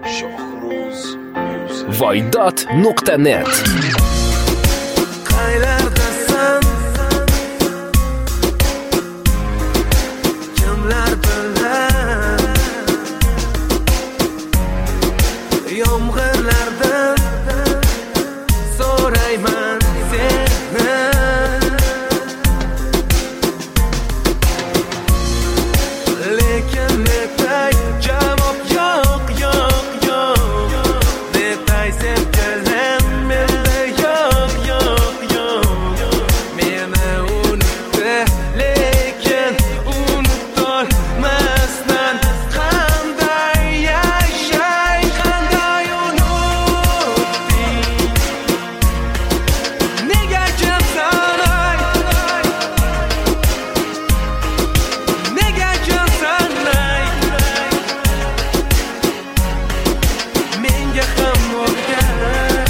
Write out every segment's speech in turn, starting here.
Voydod.net Qaylardasan? Kimlar bilan? Yomg'irlardan so'rayman seni. Lekin netay javob yo'q. Netay sevgilim menda yo'q. Meni unutdi, lekin unutolmasdan qanday yashay, qanday unutding? Nega jimsan ay? Nega jimsan ay? Menga ham o'rgat.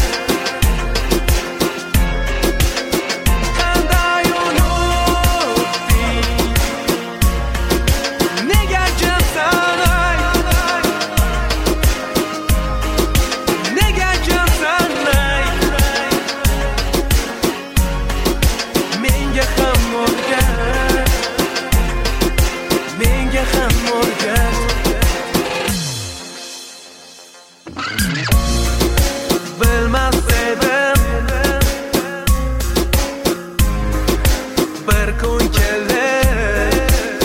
Qanday unutding? Nega jimsan ay? Nega jimsan ay? Menga ham o'rgat. Menga ham o'rgat. Bilmas edim, bir kun kelar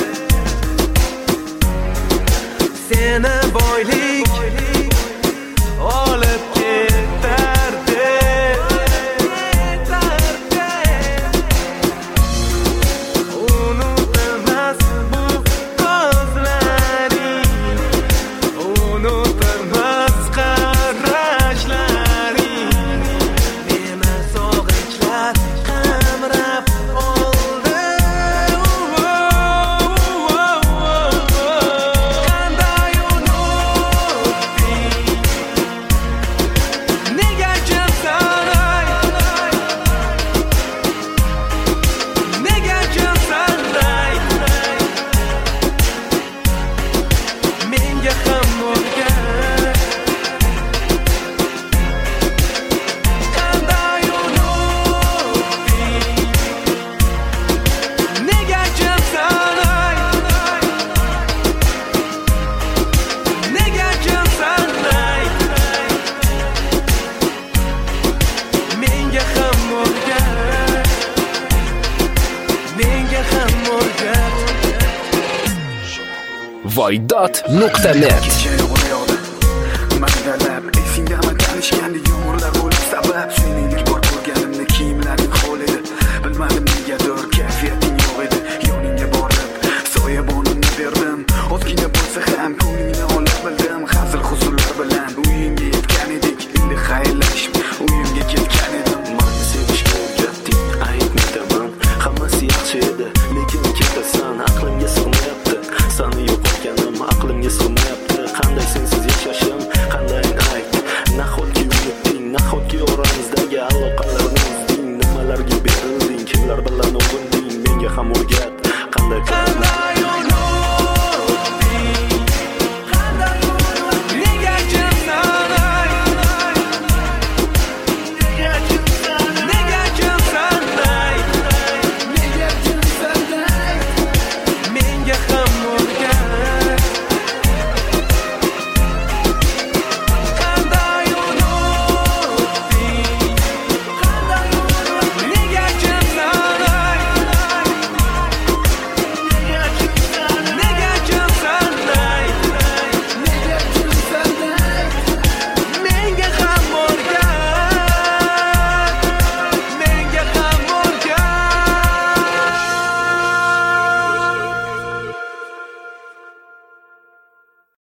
seni boylik olib ketardi. Unutmas bu ko'zlaring, unutmas qarashlaring. Meni sog'inchlar qamrab oldi. Qanday unutding? Nega jimsan ay? Nega jimsan ay? Menga ham o'rgat. Qanday unutding? Nega jimsan ay? Nega jimsan ay? Menga ham o'rgat. Menga ham o'rgat. Voydod.net Kecha yog'di, magdalab esingdami tanishganda yomg'irlar bo'lib sabab seni ilk bor ko'rganimda kiyimlaring ho'l edi. Bilmadim negadir kayfiyating yo'q edi. Yoningga borib soyabonimni berdim. Ozgina bo'lsa ham ko'nglingni olib bildim. Hazil huzurlar bilan uyingga yetgan edik. Endi xayrlashib uyimga ketgan edim. Mani sevishga o'rgatding, aytmayman. Hammasi yaxshi edi, lekin ketasan, aqlimga sig'mayapti. Sani yo'qotganim aqlimga sig'mayapti. Qanday sensiz yashashim, qanday ayt. Nahotki unutding, nahotki oramizdagi aloqalarni uzding. Nimalarga berilding, kimlar bilan o'g'ilding? Menga ham o'rgat, qanday qilib